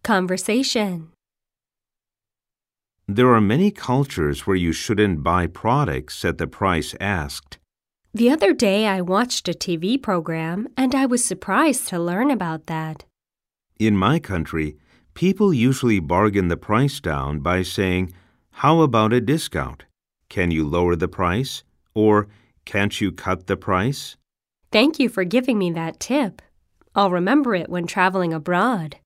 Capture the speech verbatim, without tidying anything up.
Conversation. There are many cultures where you shouldn't buy products at the price asked. The other day I watched a T V program and I was surprised to learn about that. In my country, people usually bargain the price down by saying, "How about a discount? Can you lower the price?" Or, "Can't you cut the price?" Thank you for giving me that tip. I'll remember it when traveling abroad.